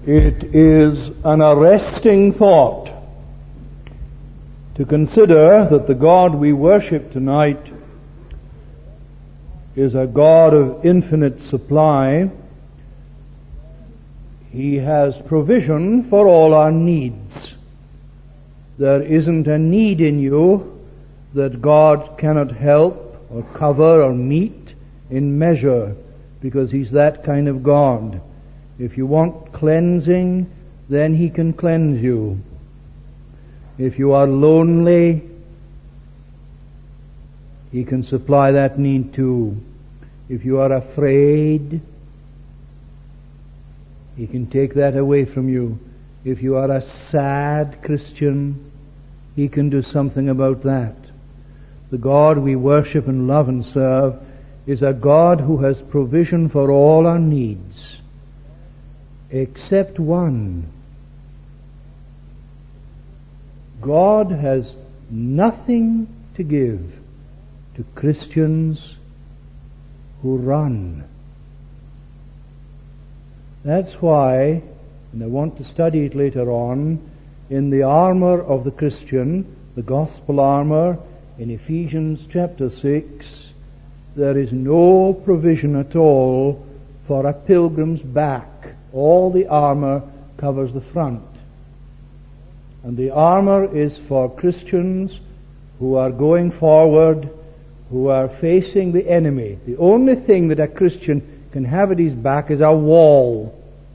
It is an arresting thought to consider that the God we worship tonight is a God of infinite supply. He has provision for all our needs. There isn't a need in you that God cannot help or cover or meet in measure, because He's that kind of God. If you want cleansing, then He can cleanse you. If you are lonely, He can supply that need too. If you are afraid, He can take that away from you. If you are a sad Christian, He can do something about that. The God we worship and love and serve is a God who has provision for all our needs, except one. God has nothing to give to Christians who run. That's why, and I want to study it later on, in the armor of the Christian, the gospel armor, in Ephesians chapter 6, there is no provision at all for a pilgrim's back. All the armor covers the front. And the armor is for Christians who are going forward, who are facing the enemy. The only thing that a Christian can have at his back is a wall.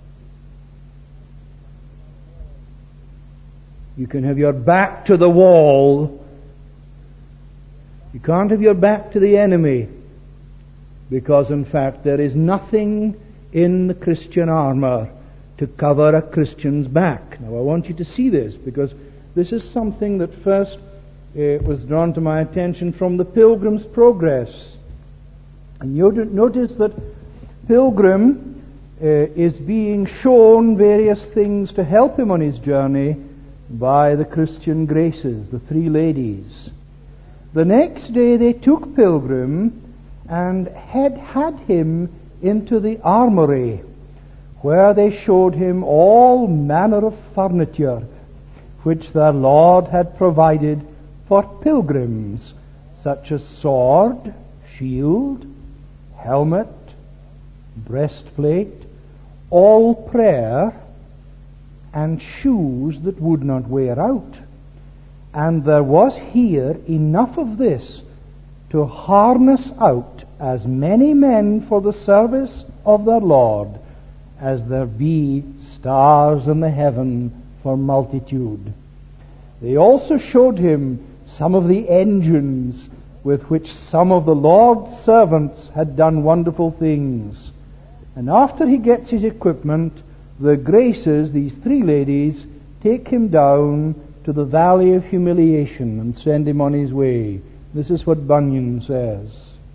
You can have your back to the wall. You can't have your back to the enemy, because in fact there is nothing in the Christian armor to cover a Christian's back. Now I want you to see this, because this is something that first was drawn to my attention from the Pilgrim's Progress. And you notice that Pilgrim is being shown various things to help him on his journey by the Christian Graces, the three ladies. The next day they took Pilgrim and had him into the armory, where they showed him all manner of furniture which their Lord had provided for pilgrims, such as sword, shield, helmet, breastplate, all prayer, and shoes that would not wear out. And there was here enough of this to harness out as many men for the service of their Lord as there be stars in the heaven for multitude. They also showed him some of the engines with which some of the Lord's servants had done wonderful things. And after he gets his equipment, the Graces, these three ladies, take him down to the valley of humiliation and send him on his way. This is what Bunyan says.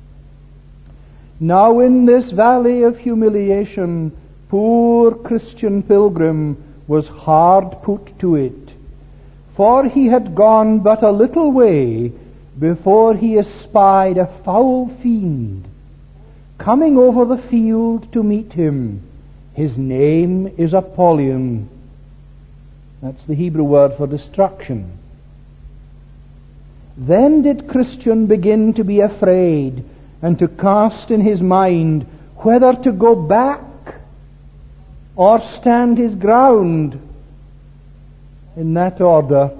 Now in this valley of humiliation, poor Christian Pilgrim was hard put to it, for he had gone but a little way before he espied a foul fiend coming over the field to meet him. His name is Apollyon. That's the Hebrew word for destruction. Then did Christian begin to be afraid and to cast in his mind whether to go back or stand his ground, in that order.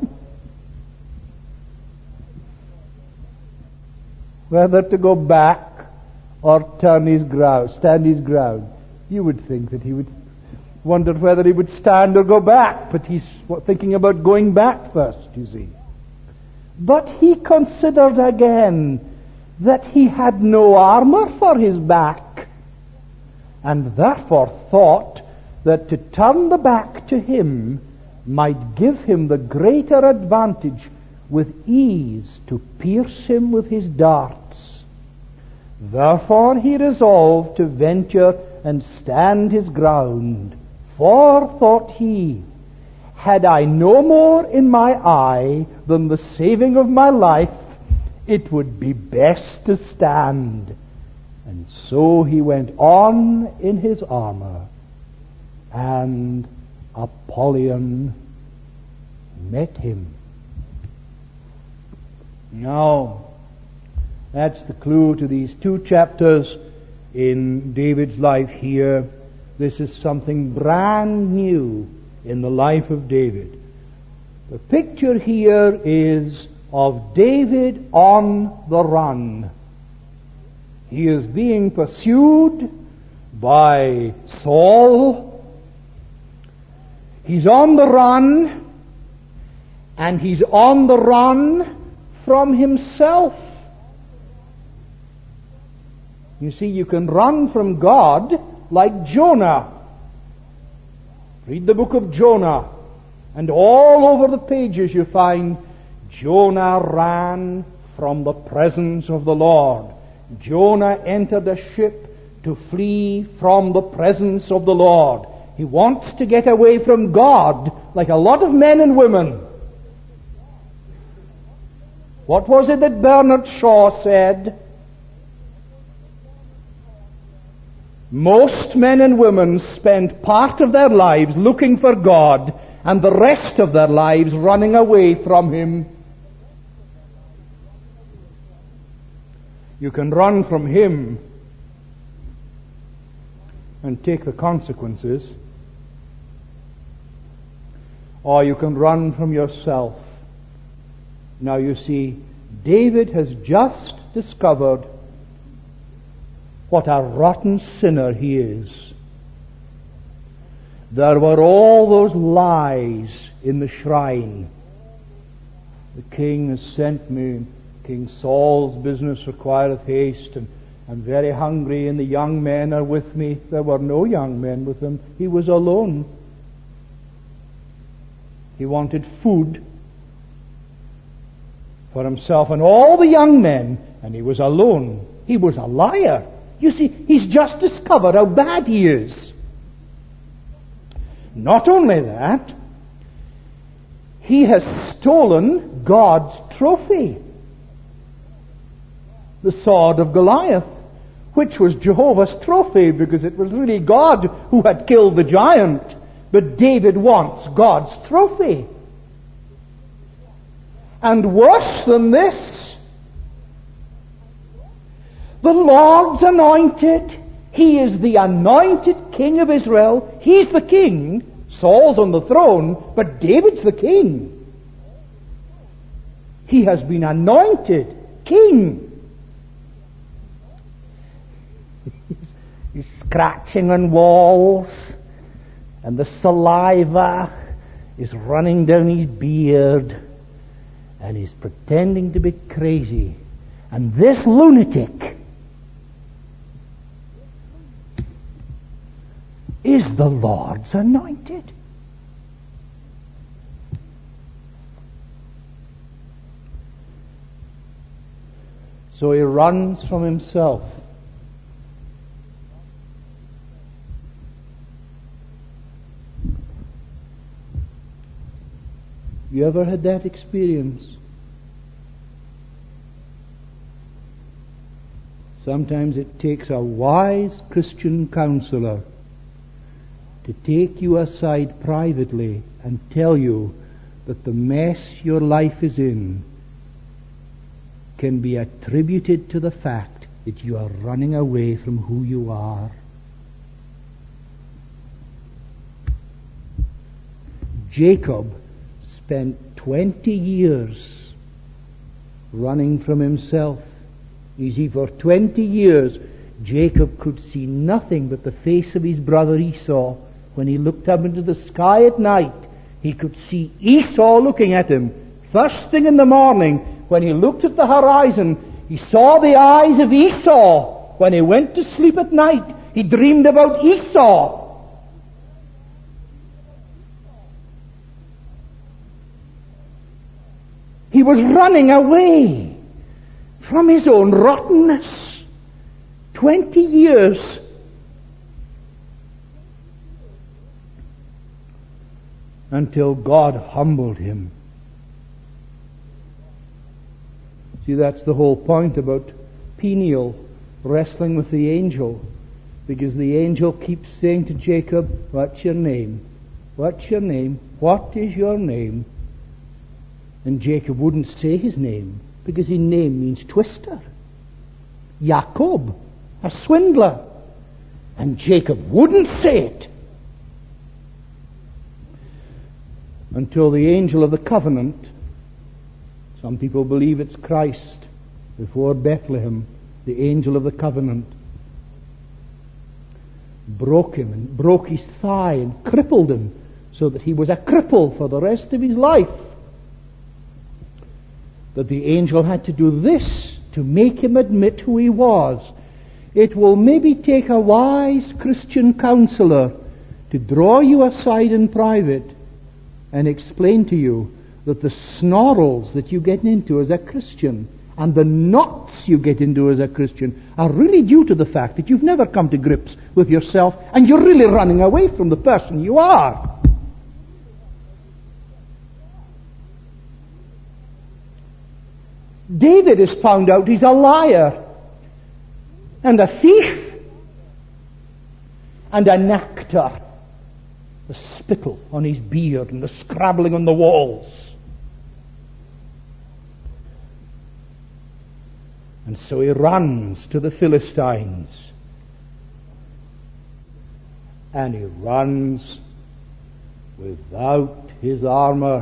Whether to go back or stand his ground. You would think that he would wonder whether he would stand or go back, but he's thinking about going back first, you see. But he considered again that he had no armor for his back, and therefore thought that to turn the back to him might give him the greater advantage with ease to pierce him with his darts. Therefore he resolved to venture and stand his ground. For, thought he, had I no more in my eye than the saving of my life, it would be best to stand. And so he went on in his armor, and Apollyon met him. Now, that's the clue to these 2 chapters in David's life here. This is something brand new in the life of David. The picture here is of David on the run. He is being pursued by Saul. He's on the run, and he's on the run from himself. You see, you can run from God like Jonah. Read the book of Jonah, and all over the pages you find Jonah ran from the presence of the Lord. Jonah entered a ship to flee from the presence of the Lord. He wants to get away from God, like a lot of men and women. What was it that Bernard Shaw said? Most men and women spend part of their lives looking for God and the rest of their lives running away from Him. You can run from Him and take the consequences, or you can run from yourself. Now you see, David has just discovered what a rotten sinner he is. There were all those lies in the shrine. The king has sent me, King Saul's business requireth haste, and I'm very hungry, and the young men are with me. There were no young men with him. He was alone. He wanted food for himself and all the young men, and he was alone. He was a liar. You see, he's just discovered how bad he is. Not only that, he has stolen God's trophy, the sword of Goliath, which was Jehovah's trophy because it was really God who had killed the giant. But David wants God's trophy. And worse than this, the Lord's anointed. He is the anointed king of Israel. He's the king. Saul's on the throne, but David's the king. He has been anointed king. He's scratching on walls, and the saliva is running down his beard, and he's pretending to be crazy. And this lunatic is the Lord's anointed. So he runs from himself. You ever had that experience? Sometimes it takes a wise Christian counselor to take you aside privately and tell you that the mess your life is in can be attributed to the fact that you are running away from who you are. Jacob spent 20 years running from himself. You see, for 20 years Jacob could see nothing but the face of his brother Esau. When he looked up into the sky at night, he could see Esau looking at him. First thing in the morning, when he looked at the horizon, he saw the eyes of Esau. When he went to sleep at night, he dreamed about Esau. He was running away from his own rottenness. 20 years. Until God humbled him. See, that's the whole point about Peniel wrestling with the angel. Because the angel keeps saying to Jacob, "What's your name? What's your name? What is your name? And Jacob wouldn't say his name, because his name means twister. Jacob, a swindler. And Jacob wouldn't say it until the angel of the covenant, some people believe it's Christ, before Bethlehem, the angel of the covenant, broke him and broke his thigh and crippled him so that he was a cripple for the rest of his life. That the angel had to do this to make him admit who he was. It will maybe take a wise Christian counselor to draw you aside in private and explain to you that the snarls that you get into as a Christian and the knots you get into as a Christian are really due to the fact that you've never come to grips with yourself and you're really running away from the person you are. David is found out he's a liar and a thief and an actor. The spittle on his beard and the scrabbling on the walls. And so he runs to the Philistines. And he runs without his armor.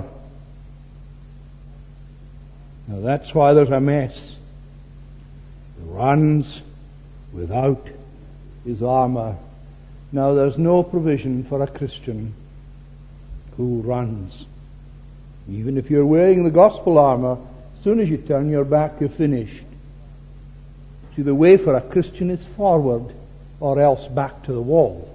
Now that's why there's a mess. He runs without his armor. Now there's no provision for a Christian who runs. Even if you're wearing the gospel armor, as soon as you turn your back, you're finished. See, the way for a Christian is forward, or else back to the wall.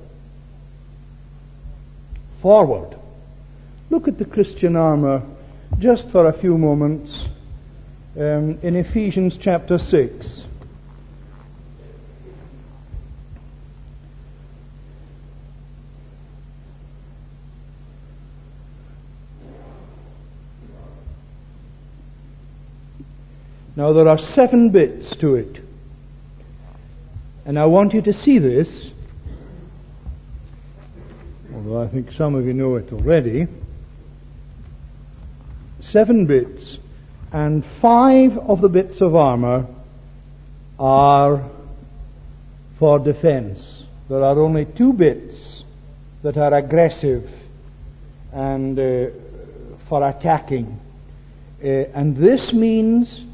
Forward. Look at the Christian armor just for a few moments in Ephesians chapter 6. Now there are 7 bits to it. And I want you to see this, although I think some of you know it already. 7 bits, and 5 of the bits of armor are for defense. There are only 2 bits that are aggressive and for attacking. And this means,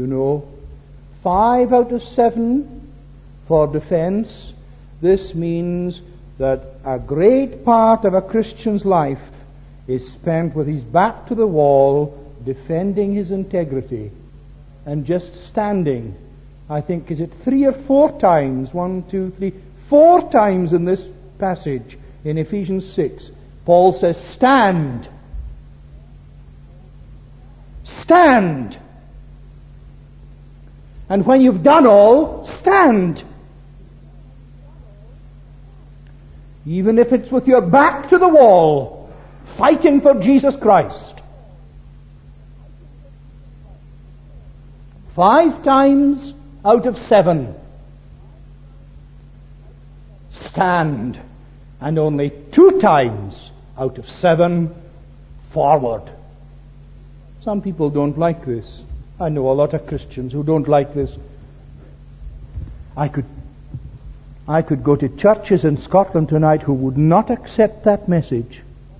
5 out of 7 for defense. This means that a great part of a Christian's life is spent with his back to the wall, defending his integrity, and just standing. I think, is it 3 or 4 times? 1, 2, 3, 4 times in this passage in Ephesians 6, Paul says, stand. Stand. And when you've done all, stand. Even if it's with your back to the wall, fighting for Jesus Christ. 5 times out of 7, stand. And only 2 times out of 7, forward. Some people don't like this. I know a lot of Christians who don't like this. I could go to churches in Scotland tonight who would not accept that message.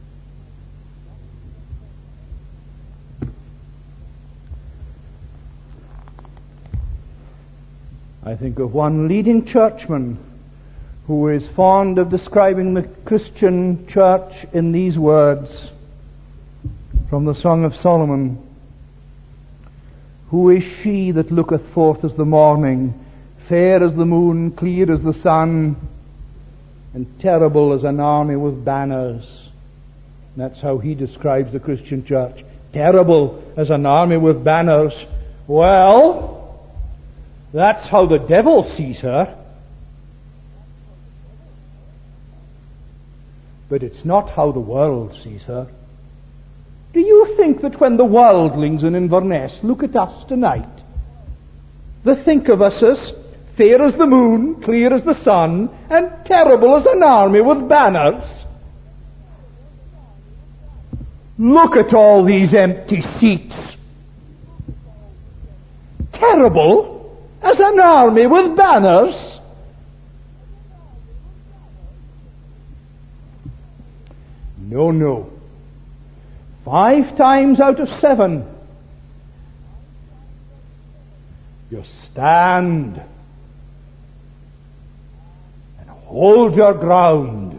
I think of one leading churchman who is fond of describing the Christian church in these words from the Song of Solomon. Who is she that looketh forth as the morning, fair as the moon, clear as the sun, and terrible as an army with banners? That's how he describes the Christian church. Terrible as an army with banners. Well, that's how the devil sees her. But it's not how the world sees her. Do you think that when the worldlings in Inverness look at us tonight, they think of us as fair as the moon, clear as the sun, and terrible as an army with banners? Look at all these empty seats. Terrible as an army with banners. No, no. 5 times out of 7, you stand and hold your ground.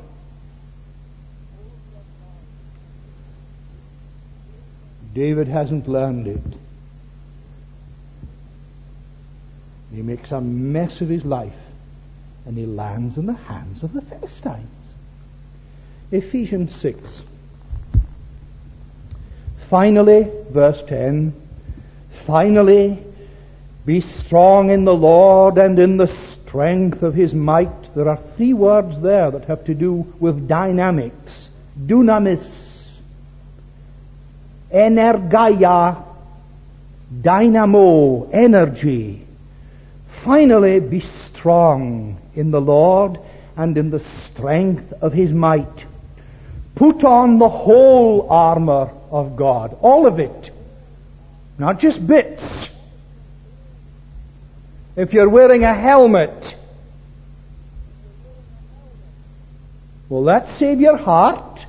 David hasn't learned it. He makes a mess of his life, and he lands in the hands of the Philistines. Ephesians 6. Finally, verse 10, finally, be strong in the Lord and in the strength of His might. There are 3 words there that have to do with dynamics. Dunamis, energia, dynamo, energy. Finally, be strong in the Lord and in the strength of His might. Put on the whole armor of God. All of it. Not just bits. If you're wearing a helmet, will that save your heart?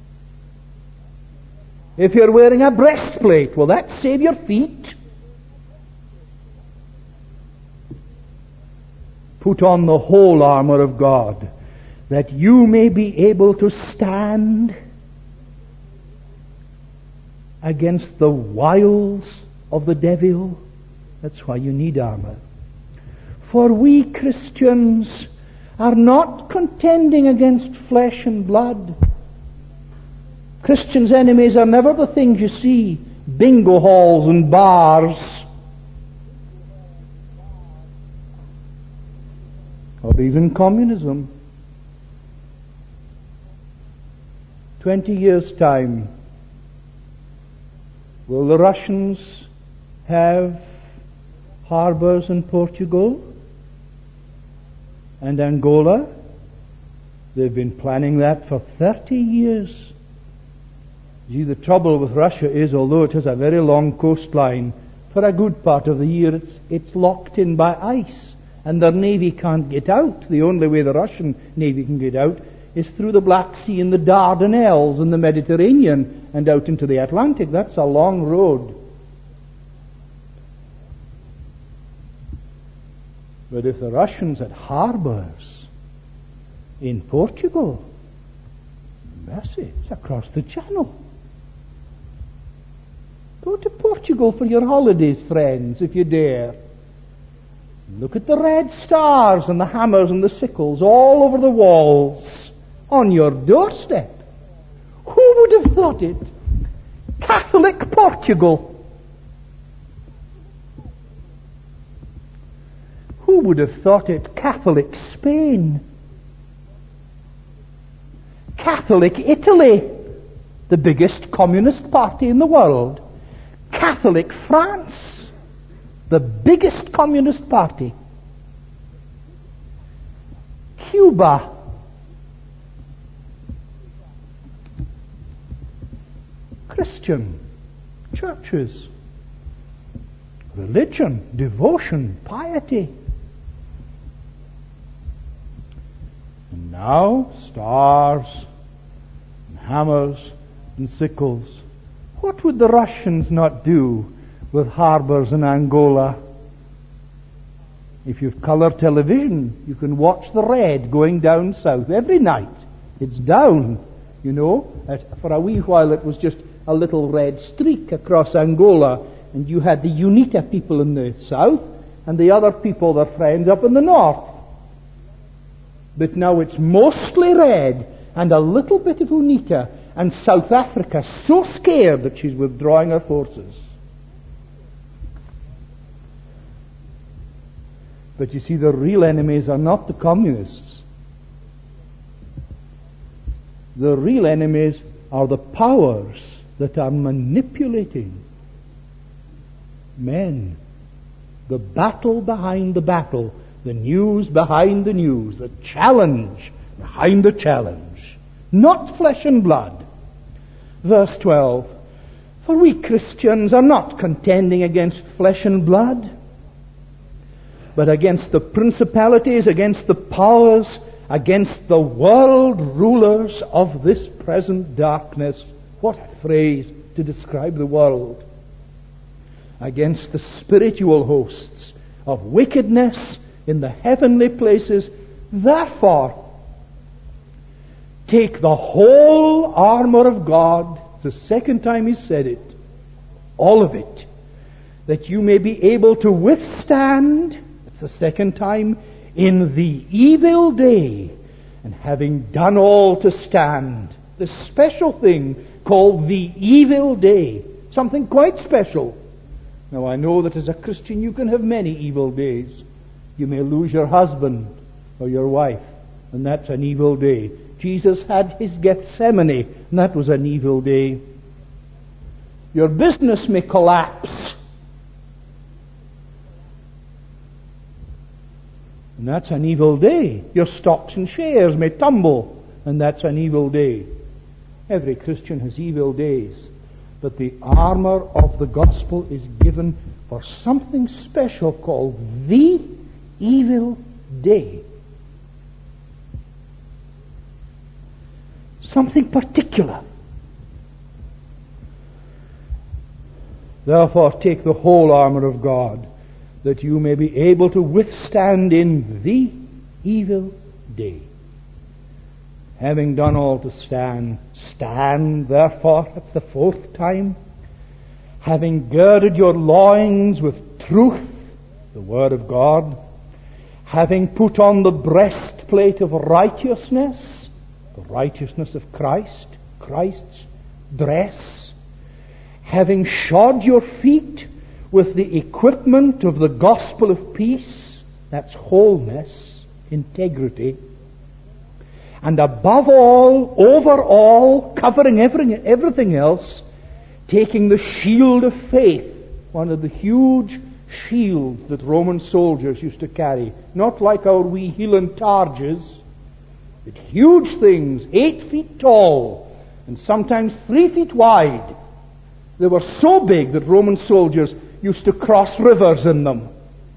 If you're wearing a breastplate, will that save your feet? Put on the whole armor of God, that you may be able to stand against the wiles of the devil. That's why you need armor. For we Christians are not contending against flesh and blood. Christians' enemies are never the things you see, bingo halls and bars, or even communism. 20 years' time, will the Russians have harbors in Portugal and Angola? They've been planning that for 30 years. See, the trouble with Russia is, although it has a very long coastline, for a good part of the year it's locked in by ice, and their navy can't get out. The only way the Russian navy can get out is through the Black Sea and the Dardanelles and the Mediterranean and out into the Atlantic. That's a long road. But if the Russians had harbors in Portugal, mercy, it's across the channel. Go to Portugal for your holidays, friends, if you dare. Look at the red stars and the hammers and the sickles all over the walls on your doorstep. Who would have thought it? Catholic Portugal. Who would have thought it? Catholic Spain. Catholic Italy, the biggest communist party in the world. Catholic France, the biggest communist party. Cuba. Christian churches. Religion, devotion, piety. And now, stars, and hammers, and sickles. What would the Russians not do with harbors in Angola? If you've color television, you can watch the red going down south every night. It's down, you know. For a wee while it was just a little red streak across Angola, and you had the UNITA people in the south, and the other people, their friends, up in the north. But now it's mostly red, and a little bit of UNITA, and South Africa so scared that she's withdrawing her forces. But you see, the real enemies are not the communists. The real enemies are the powers that are manipulating men. The battle behind the battle, the news behind the news, the challenge behind the challenge. Not flesh and blood, Verse 12. For we Christians are not contending against flesh and blood, but against the principalities, against the powers, against the world rulers of this present darkness. What a phrase to describe the world. Against the spiritual hosts of wickedness in the heavenly places. Therefore, take the whole armor of God. It's the second time he said it. All of it. That you may be able to withstand, it's the second time, in the evil day. And having done all to stand. This special thing called the evil day. Something quite special. Now I know that as a Christian you can have many evil days. You may lose your husband or your wife, and that's an evil day. Jesus had his Gethsemane, and that was an evil day. Your business may collapse, and that's an evil day. Your stocks and shares may tumble, and that's an evil day. Every Christian has evil days. But the armor of the gospel is given for something special called the evil day. Something particular. Therefore, take the whole armor of God, that you may be able to withstand in the evil day. Having done all to stand, stand therefore, that's the fourth time, having girded your loins with truth, the word of God, having put on the breastplate of righteousness, the righteousness of Christ, Christ's dress, having shod your feet with the equipment of the gospel of peace, that's wholeness, integrity, and above all, over all, covering everything else, taking the shield of faith, one of the huge shields that Roman soldiers used to carry, not like our wee Hieland targes, but huge things, 8 feet tall, and sometimes 3 feet wide. They were so big that Roman soldiers used to cross rivers in them.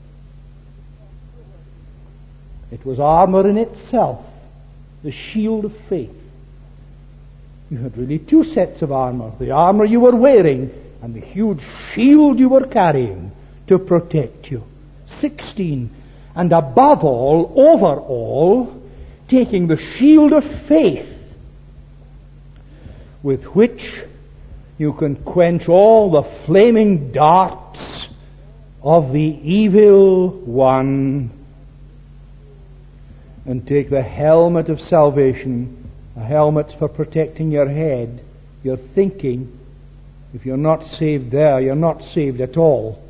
It was armor in itself. The shield of faith. You had really 2 sets of armor. The armor you were wearing and the huge shield you were carrying to protect you. 16. And above all, over all, taking the shield of faith, with which you can quench all the flaming darts of the evil one. And take the helmet of salvation, a helmet for protecting your head, your thinking. If you're not saved there, you're not saved at all.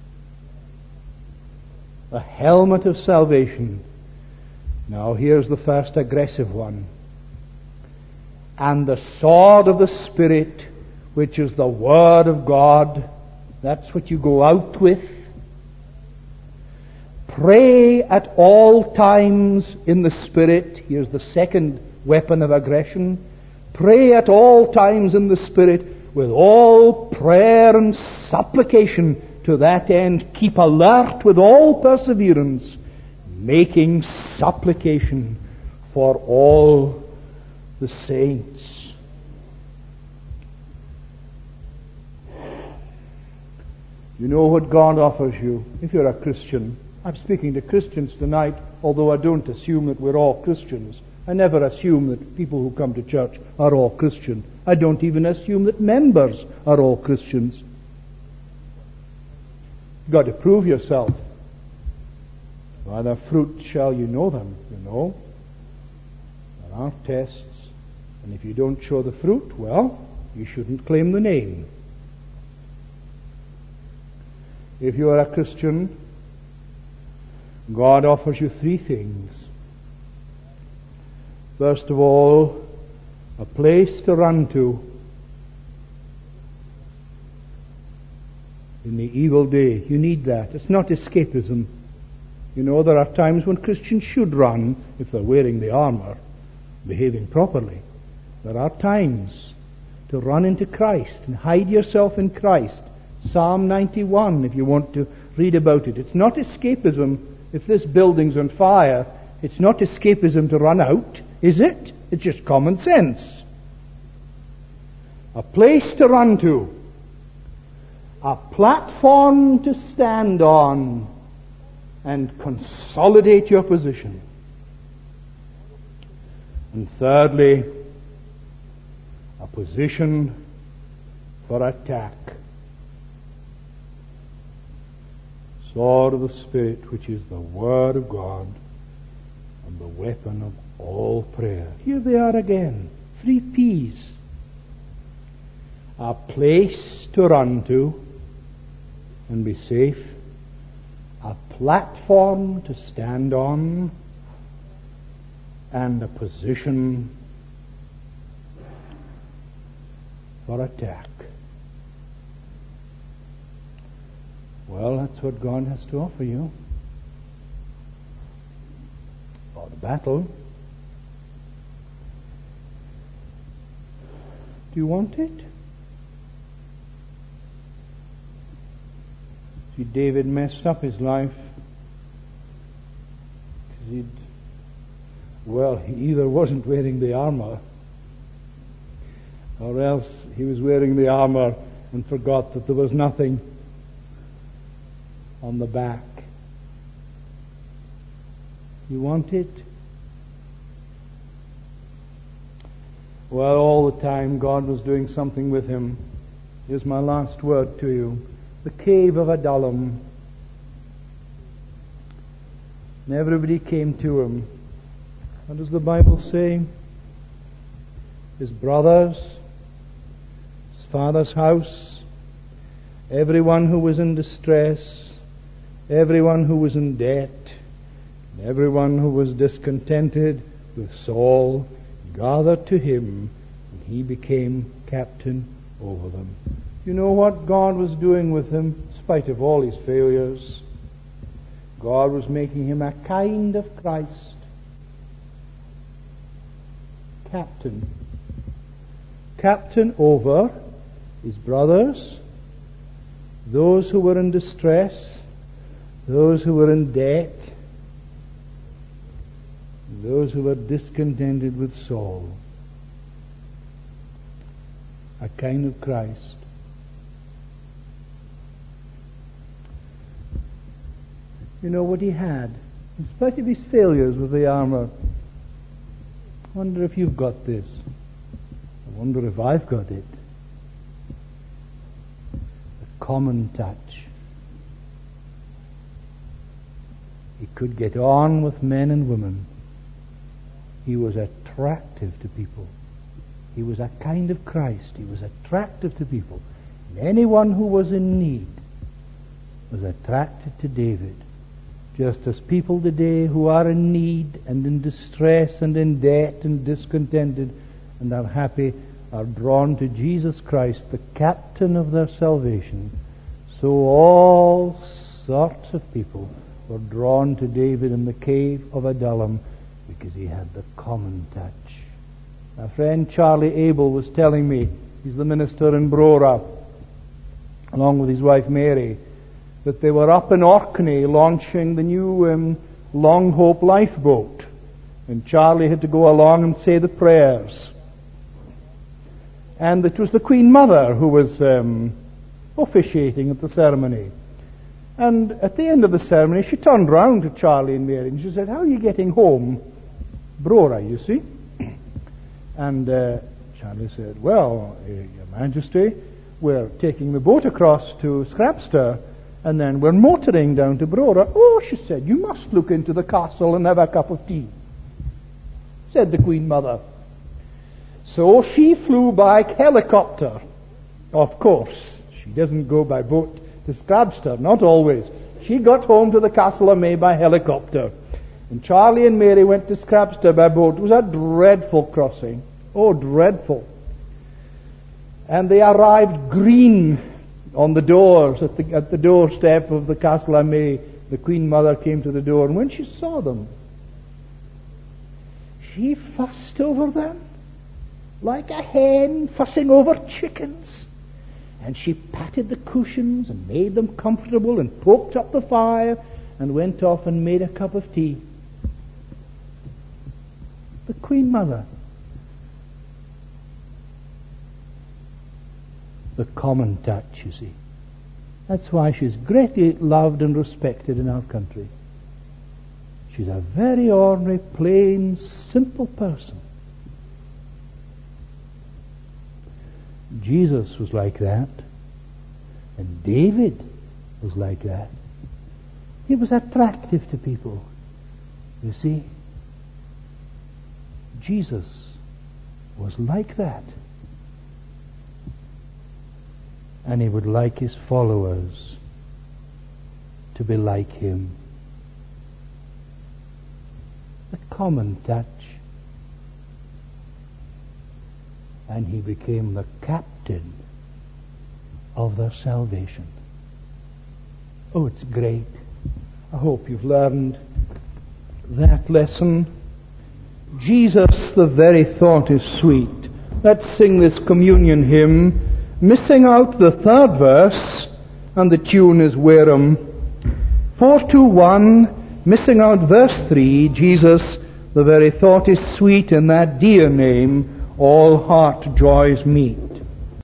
The helmet of salvation. Now here's the first aggressive one. And the sword of the Spirit, which is the Word of God. That's what you go out with. Pray at all times in the Spirit. Here's the second weapon of aggression. Pray at all times in the Spirit with all prayer and supplication. To that end, keep alert with all perseverance, making supplication for all the saints. You know what God offers you if you're a Christian. I'm speaking to Christians tonight, although I don't assume that we're all Christians. I never assume that people who come to church are all Christian. I don't even assume that members are all Christians. You've got to prove yourself. By their fruit shall you know them, you know. There are tests. And if you don't show the fruit, well, you shouldn't claim the name. If you are a Christian, God offers you 3 things. First of all, a place to run to in the evil day. You need that. It's not escapism. You know, there are times when Christians should run if they're wearing the armor, behaving properly. There are times to run into Christ and hide yourself in Christ. Psalm 91, if you want to read about it. It's not escapism. If this building's on fire, it's not escapism to run out, is it? It's just common sense. A place to run to. A platform to stand on and consolidate your position. And thirdly, a position for attack. Sword of the Spirit, which is the Word of God, and the weapon of all prayer. Here they are again. 3 P's. A place to run to and be safe. A platform to stand on. And a position for attack. Well, that's what God has to offer you. For the battle. Do you want it? See, David messed up his life. Because he either wasn't wearing the armor, or else he was wearing the armor and forgot that there was nothing on the back. You want it? Well, all the time God was doing something with him. Here's my last word to you. The cave of Adullam. And everybody came to him. What does the Bible say? His brothers, his father's house, everyone who was in distress, everyone who was in debt, and everyone who was discontented with Saul gathered to him, and he became captain over them. You know what God was doing with him, in spite of all his failures? God was making him a kind of Christ. Captain. Captain over his brothers, those who were in distress, those who were in debt, those who were discontented with Saul. A kind of Christ. You know what he had? In spite of his failures with the armor, I wonder if you've got this. I wonder if I've got it. A common touch. He could get on with men and women. He was attractive to people. He was a kind of Christ. He was attractive to people. And anyone who was in need was attracted to David. Just as people today who are in need and in distress and in debt and discontented and unhappy are drawn to Jesus Christ, the captain of their salvation, so all sorts of people were drawn to David in the cave of Adullam because he had the common touch. My friend Charlie Abel was telling me, he's the minister in Brora, along with his wife Mary, that they were up in Orkney launching the new Long Hope lifeboat. And Charlie had to go along and say the prayers. And it was the Queen Mother who was officiating at the ceremony. And at the end of the ceremony, she turned round to Charlie and Mary and she said, "How are you getting home?" Brora, you see. And Charlie said, "Well, Your Majesty, we're taking the boat across to Scrapster, and then we're motoring down to Brora." "Oh," she said, "you must look into the castle and have a cup of tea," said the Queen Mother. So she flew by helicopter. Of course, she doesn't go by boat to Scrapster, not always. She got home to the Castle of May by helicopter. And Charlie and Mary went to Scrapster by boat. It was a dreadful crossing. Oh, dreadful. And they arrived green on the doors, at the doorstep of the Castle of May. The Queen Mother came to the door, and when she saw them, she fussed over them. like a hen fussing over chickens. And she patted the cushions and made them comfortable and poked up the fire and went off and made a cup of tea. The Queen Mother. The common touch, you see. That's why she's greatly loved and respected in our country. She's a very ordinary, plain, simple person. Jesus was like that. And David was like that. He was attractive to people. You see? Jesus was like that. And he would like his followers to be like him. The common touch. And he became the captain of their salvation. Oh, it's great. I hope you've learned that lesson. Jesus, the very thought is sweet. Let's sing this communion hymn, missing out the third verse, and the tune is Wareham. 421, missing out verse 3, Jesus, the very thought is sweet, in that dear name all heart joys meet.